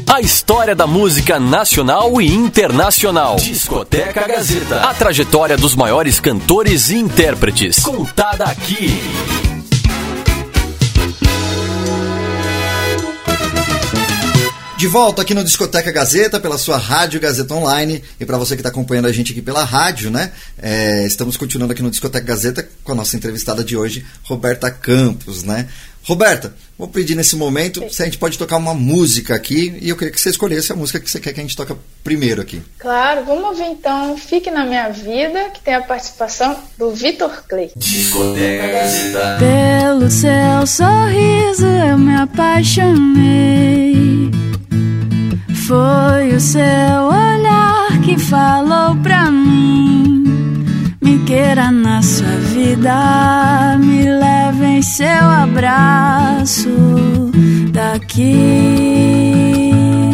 A história da música nacional e internacional. Discoteca Gazeta. A trajetória dos maiores cantores e intérpretes. Contada aqui. De volta aqui no Discoteca Gazeta, pela sua Rádio Gazeta Online. E para você que está acompanhando a gente aqui pela rádio, né? Estamos continuando aqui no Discoteca Gazeta com a nossa entrevistada de hoje, Roberta Campos, né? Roberta, vou pedir nesse momento se a gente pode tocar uma música aqui. E eu queria que você escolhesse a música que você quer que a gente toque primeiro aqui. Claro, vamos ouvir então Fique na Minha Vida, que tem a participação do Vitor Clay. Discoteca Gazeta. Pelo seu sorriso eu me apaixonei. Foi o seu olhar que falou pra mim: me queira na sua vida, me leve em seu abraço daqui.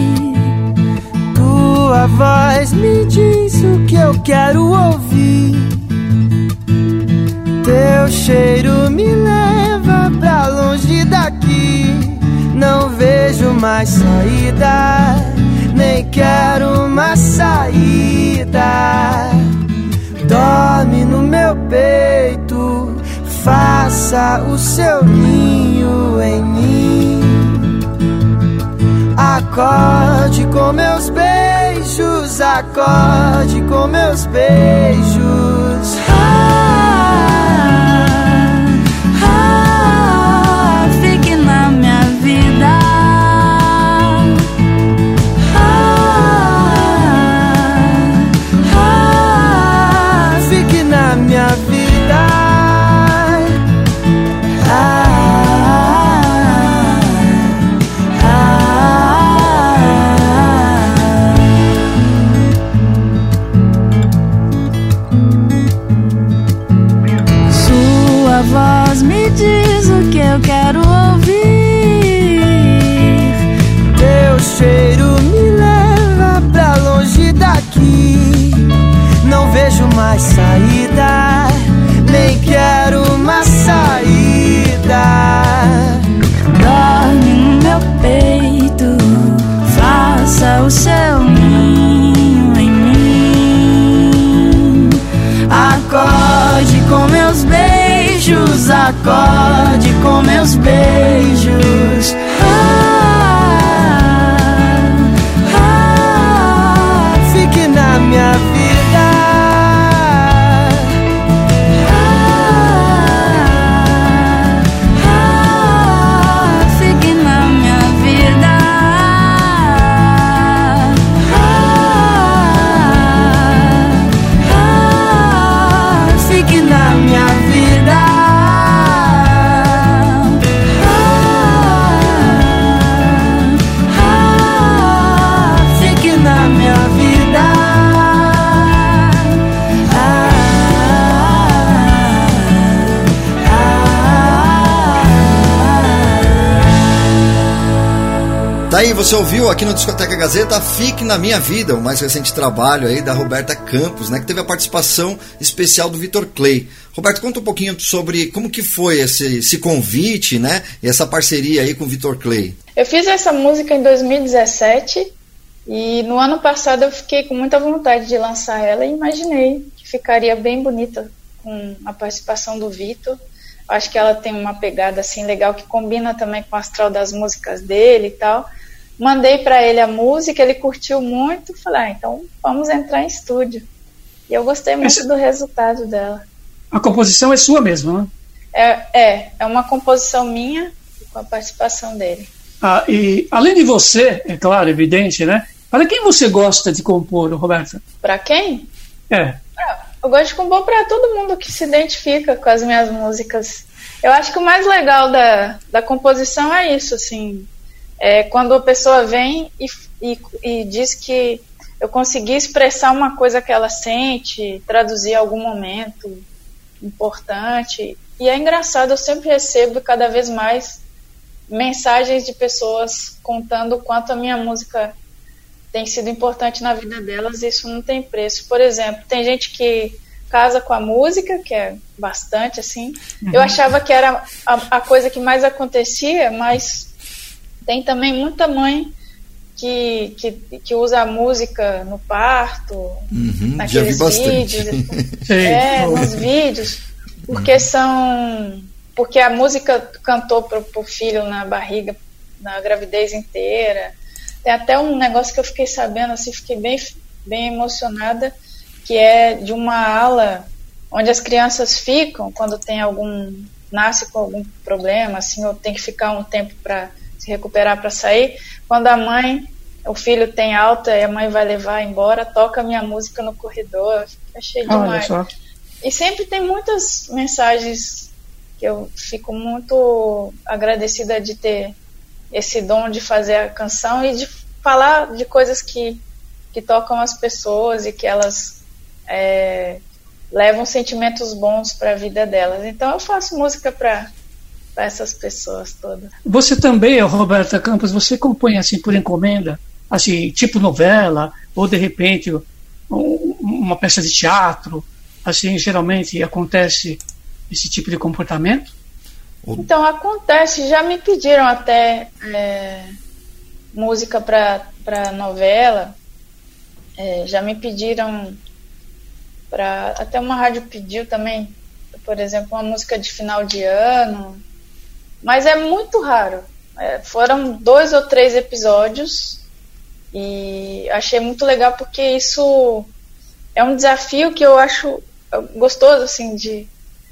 Tua voz me diz o que eu quero ouvir. Teu cheiro me leva pra longe daqui. Não vejo mais saída, nem quero uma saída. Dorme no meu peito, faça o seu ninho em mim. Acorde com meus beijos, acorde com meus beijos. Fique na minha vida. Fique na minha vida. Sua voz me diz o que eu quero ouvir. Teu cheiro me leva pra longe daqui. Não vejo mais saída, nem quero uma saída. Dorme no meu peito, faça o seu ninho em mim. Acorde com meus beijos, acorde com meus beijos. Fique na minha vida. Fique na minha vida. Fique na minha vida. Fique na minha vida. Daí você ouviu aqui no Discoteca Gazeta Fique na Minha Vida, o mais recente trabalho aí da Roberta Campos, né, que teve a participação especial do Vitor Clay. Roberto, conta um pouquinho sobre como que foi esse convite, né, e essa parceria aí com o Vitor Clay. Eu fiz essa música em 2017 e no ano passado eu fiquei com muita vontade de lançar ela e imaginei que ficaria bem bonita com a participação do Vitor. Acho que ela tem uma pegada assim legal que combina também com o astral das músicas dele e tal. Mandei para ele a música, ele curtiu muito, falei, então vamos entrar em estúdio. E eu gostei muito do resultado dela. A composição é sua mesmo, né? É uma composição minha com a participação dele. E além de você, é claro, evidente, né? Para quem você gosta de compor, Roberta? Para quem? Eu gosto de compor para todo mundo que se identifica com as minhas músicas. Eu acho que o mais legal da composição é isso, assim, quando a pessoa vem e diz que eu consegui expressar uma coisa que ela sente, traduzir algum momento importante. E é engraçado, eu sempre recebo cada vez mais mensagens de pessoas contando o quanto a minha música tem sido importante na vida delas, e isso não tem preço. Por exemplo, tem gente que casa com a música, que é bastante assim. Eu achava que era a coisa que mais acontecia, mas tem também muita mãe que usa a música no parto, naqueles vídeos. Nos vídeos, porque a música cantou pro filho na barriga, na gravidez inteira. Tem até um negócio que eu fiquei sabendo, assim, fiquei bem emocionada, que é de uma ala onde as crianças ficam quando nasce com algum problema, assim, ou tem que ficar um tempo para se recuperar para sair. Quando o filho tem alta e a mãe vai levar embora, toca a minha música no corredor. Achei demais. E sempre tem muitas mensagens que eu fico muito agradecida de ter esse dom de fazer a canção e de falar de coisas que tocam as pessoas e que elas levam sentimentos bons para a vida delas. Então eu faço música para essas pessoas todas. Você também, Roberta Campos, você compõe assim por encomenda, assim, tipo novela, ou de repente uma peça de teatro, assim, geralmente acontece esse tipo de comportamento? Então, acontece, já me pediram até música para novela, já me pediram até uma rádio pediu também, por exemplo, uma música de final de ano, mas é muito raro. Foram 2 ou 3 episódios e achei muito legal porque isso é um desafio que eu acho gostoso, assim, de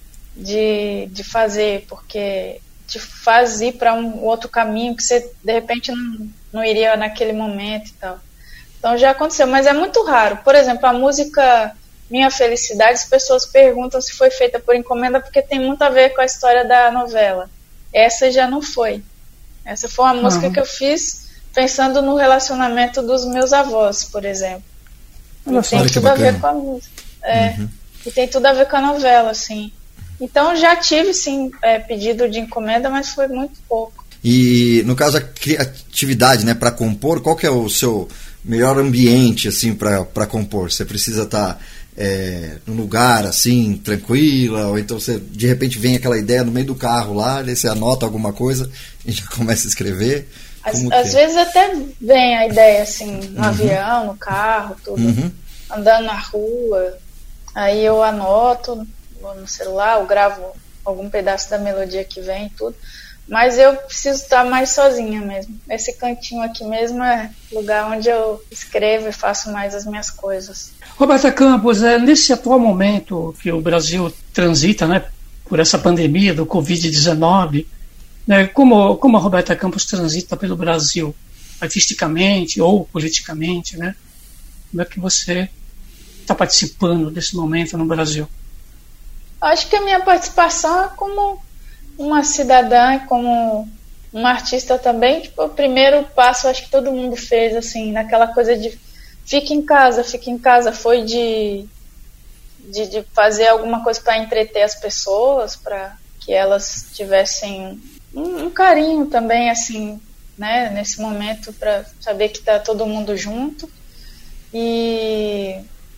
fazer, porque te faz ir para um outro caminho que você de repente não iria naquele momento e tal. Então já aconteceu, mas é muito raro. Por exemplo, a música Minha Felicidade, as pessoas perguntam se foi feita por encomenda porque tem muito a ver com a história da novela. Essa já não foi. Essa foi uma música que eu fiz pensando no relacionamento dos meus avós, por exemplo. E tem tudo a ver com a música. E tem tudo a ver com a novela, assim. Então já tive, sim, pedido de encomenda, mas foi muito pouco. E no caso da criatividade, né, para compor, qual que é o seu melhor ambiente, assim, para compor? Você precisa estar num lugar, assim, tranquila, ou então você, de repente, vem aquela ideia no meio do carro lá, aí você anota alguma coisa e já começa a escrever? Às vezes até vem a ideia, assim, no avião, no carro, tudo, andando na rua, aí eu anoto no celular, eu gravo algum pedaço da melodia que vem e tudo, mas eu preciso estar mais sozinha mesmo. Esse cantinho aqui mesmo é o lugar onde eu escrevo e faço mais as minhas coisas. Roberta Campos, nesse atual momento que o Brasil transita, né, por essa pandemia do Covid-19, né, como a Roberta Campos transita pelo Brasil, artisticamente ou politicamente, né? Como é que você está participando desse momento no Brasil? Acho que a minha participação é como uma cidadã, como uma artista também. Tipo, o primeiro passo, acho que todo mundo fez, assim, naquela coisa de fique em casa, foi de fazer alguma coisa para entreter as pessoas, para que elas tivessem um carinho também, assim, né, nesse momento, para saber que está todo mundo junto. E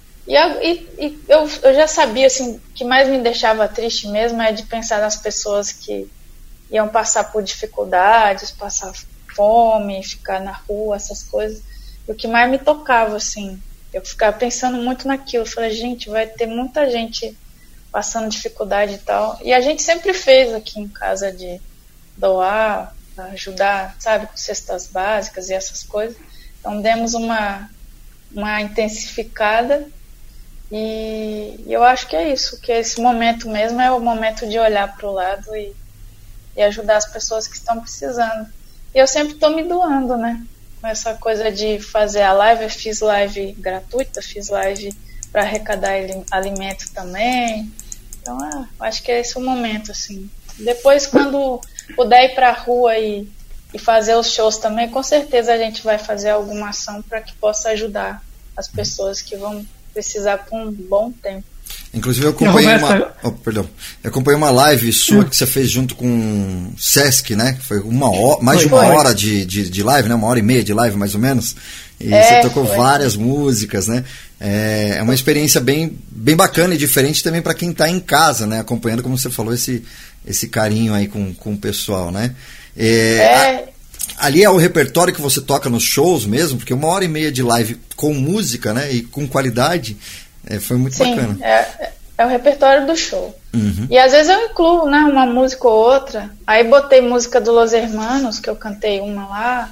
eu já sabia, assim, que mais me deixava triste mesmo é de pensar nas pessoas que iam passar por dificuldades, passar fome, ficar na rua, essas coisas. E o que mais me tocava, assim, eu ficava pensando muito naquilo. Eu falei, gente, vai ter muita gente passando dificuldade e tal. E a gente sempre fez aqui em casa de doar, ajudar, sabe, com cestas básicas e essas coisas. Então demos uma intensificada. E eu acho que é isso, que esse momento mesmo é o momento de olhar para o lado e ajudar as pessoas que estão precisando. E eu sempre estou me doando, né? Com essa coisa de fazer a live, eu fiz live gratuita, fiz live para arrecadar alimento também. Então, acho que é esse o momento, assim. Depois, quando puder ir para a rua e fazer os shows também, com certeza a gente vai fazer alguma ação para que possa ajudar as pessoas que vão precisar por um bom tempo. Inclusive eu acompanhei uma live sua que você fez junto com o Sesc, né? Foi mais de uma hora de live, né? 1h30 de live, mais ou menos. E você tocou várias músicas, né? É uma experiência bem bacana e diferente também para quem está em casa, né? Acompanhando, como você falou, esse carinho aí com o pessoal, né? ali é o repertório que você toca nos shows mesmo, porque 1h30 de live com música, né, e com qualidade, foi muito bacana. É o repertório do show. E às vezes eu incluo, né, uma música ou outra. Aí botei música do Los Hermanos, que eu cantei uma lá.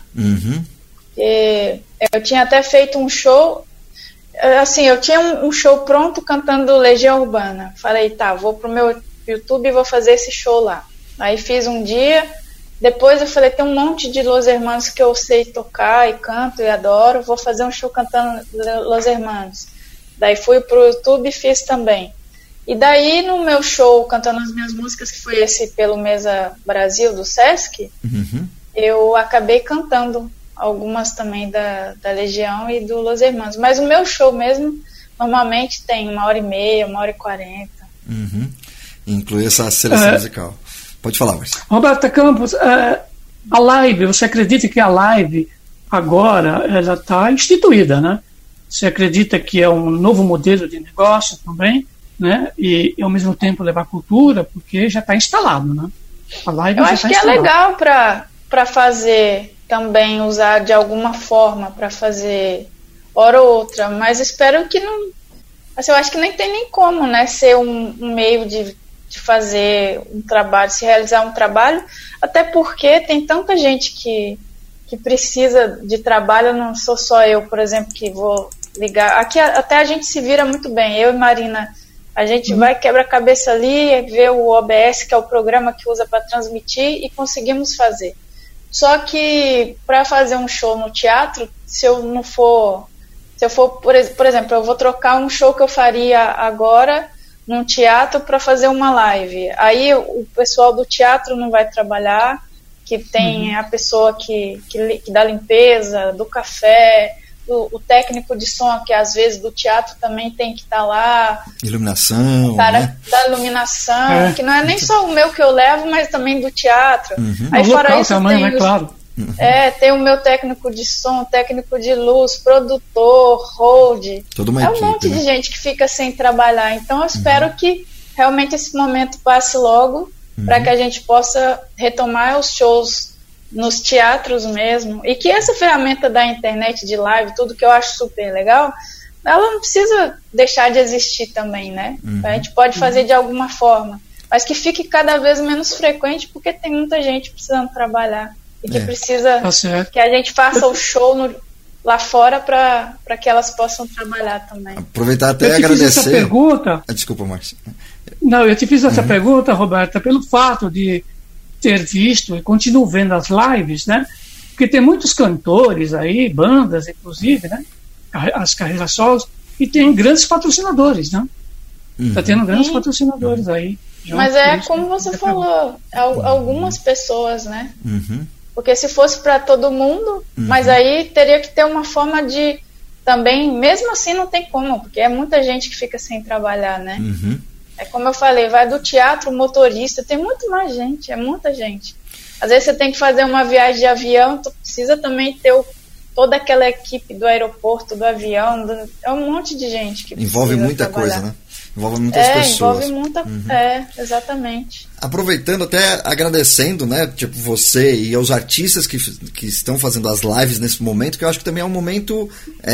E eu tinha até feito um show, assim, eu tinha um show pronto cantando Legião Urbana. Falei, tá, vou pro meu YouTube e vou fazer esse show lá. Aí fiz um dia, depois eu falei, tem um monte de Los Hermanos que eu sei tocar e canto e adoro, vou fazer um show cantando Los Hermanos. Daí fui pro YouTube e fiz também. E daí no meu show, cantando as minhas músicas, que foi esse Pelo Mesa Brasil, do Sesc, eu acabei cantando algumas também da Legião e do Los Hermanos. Mas o meu show mesmo, normalmente tem 1h30, 1h40. Inclui essa seleção musical. Pode falar, Márcia. Roberta Campos, a live, você acredita que a live agora ela está instituída, né? Você acredita que é um novo modelo de negócio também, né? E ao mesmo tempo levar cultura, porque já está instalado, né? A live eu já acho tá que instalada. É legal para fazer também, usar de alguma forma para fazer hora ou outra, mas espero que não. Assim, eu acho que nem tem nem como, né? Ser um meio de fazer um trabalho, se realizar um trabalho, até porque tem tanta gente que precisa de trabalho, não sou só eu, por exemplo, que vou ligar. Aqui até a gente se vira muito bem, eu e Marina, a gente vai, quebra a cabeça ali, vê o OBS, que é o programa que usa para transmitir, e conseguimos fazer. Só que para fazer um show no teatro, se eu for, por exemplo, eu vou trocar um show que eu faria agora num teatro para fazer uma live. Aí o pessoal do teatro não vai trabalhar, que tem a pessoa que dá limpeza, do café, o técnico de som, que às vezes do teatro também tem que estar lá. Iluminação. Cara, né? Da iluminação, que não é nem só o meu que eu levo, mas também do teatro. Aí o fora local isso também, tem né, claro. tem o meu técnico de som, técnico de luz, produtor, hold. Toda uma um equipe, monte né? de gente que fica sem trabalhar. Então eu espero que realmente esse momento passe logo, para que a gente possa retomar os shows nos teatros mesmo, e que essa ferramenta da internet de live, tudo que eu acho super legal, ela não precisa deixar de existir também, né? A gente pode fazer de alguma forma, mas que fique cada vez menos frequente, porque tem muita gente precisando trabalhar e que precisa que a gente faça o show lá fora para que elas possam trabalhar também. Aproveitar até eu te agradecer. Fiz essa pergunta. Desculpa, Márcia. Não, eu te fiz essa pergunta, Roberta, pelo fato de ter visto e continuo vendo as lives, né? Porque tem muitos cantores aí, bandas, inclusive, né? As carreiras solos, e tem grandes patrocinadores, né? Tá tendo grandes patrocinadores aí. Mas como você falou, algumas pessoas, né? Porque se fosse para todo mundo, mas aí teria que ter uma forma de também, mesmo assim não tem como, porque é muita gente que fica sem trabalhar, né? É como eu falei, vai do teatro, motorista, tem muito mais gente, é muita gente. Às vezes você tem que fazer uma viagem de avião, tu precisa também ter toda aquela equipe do aeroporto, do avião, é um monte de gente que envolve muita trabalhar. coisa, né? Envolve muitas pessoas. Envolve muita... exatamente. Aproveitando, até agradecendo, né, tipo, você e aos artistas que estão fazendo as lives nesse momento, que eu acho que também é um momento...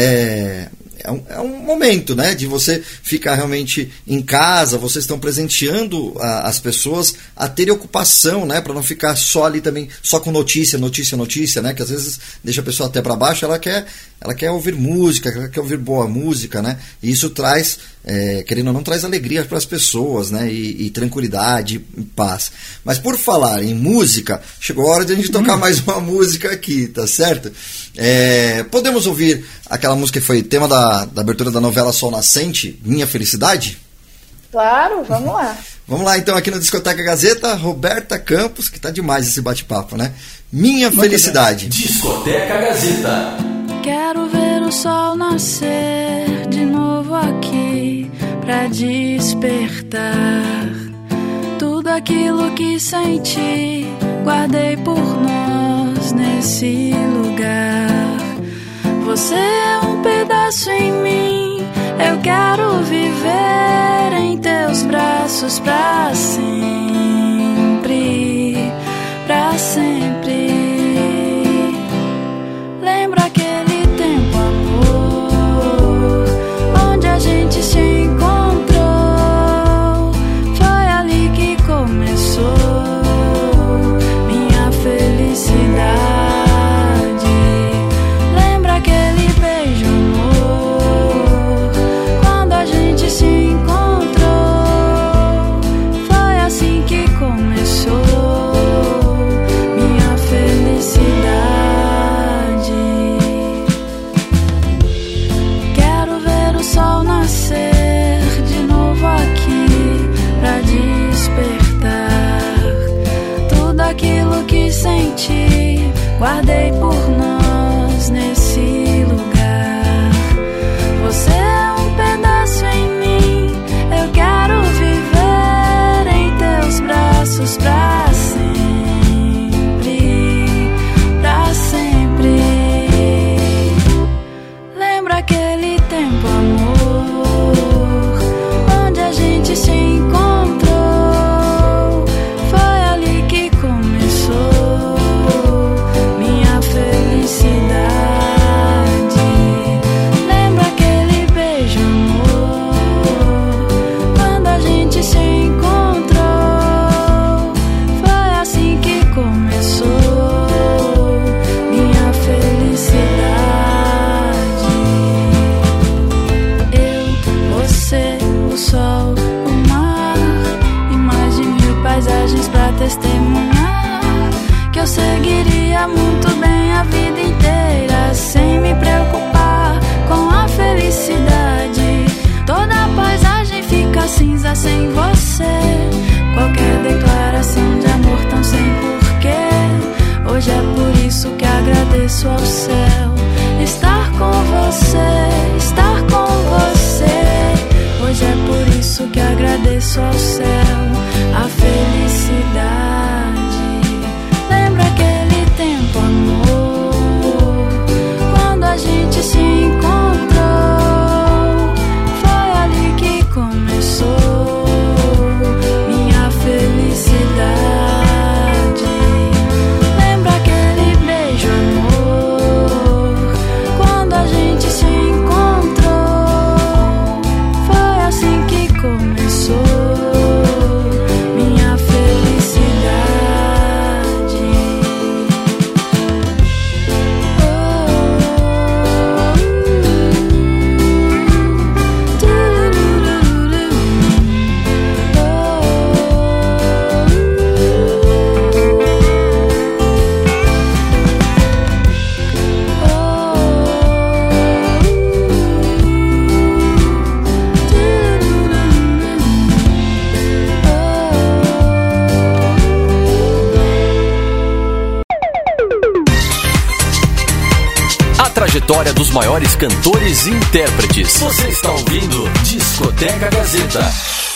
É um momento, né, de você ficar realmente em casa, vocês estão presenteando as pessoas a terem ocupação, né, para não ficar só ali também, só com notícia, né, que às vezes deixa a pessoa até para baixo, ela quer ouvir música, ela quer ouvir boa música, né, e isso traz, querendo ou não, traz alegria para as pessoas, né, e tranquilidade, e paz. Mas por falar em música, chegou a hora de a gente tocar mais uma música aqui, tá certo? Podemos ouvir aquela música que foi tema da abertura da novela Sol Nascente, Minha Felicidade? Claro, vamos lá. Vamos lá então, aqui na Discoteca Gazeta, Roberta Campos, que tá demais esse bate-papo, né? Minha Felicidade. Discoteca Gazeta. Quero ver o sol nascer de novo aqui pra despertar tudo aquilo que senti, guardei por nós nesse lugar. Você é um pedaço em mim, eu quero viver em teus braços pra sempre, pra sempre. gente se encontrou, foi ali que começou minha felicidade. Lembra aquele beijo, amor, quando a gente se encontrou, foi assim que começou minha felicidade. A trajetória dos maiores cantores e intérpretes. Você está ouvindo Discoteca Gazeta.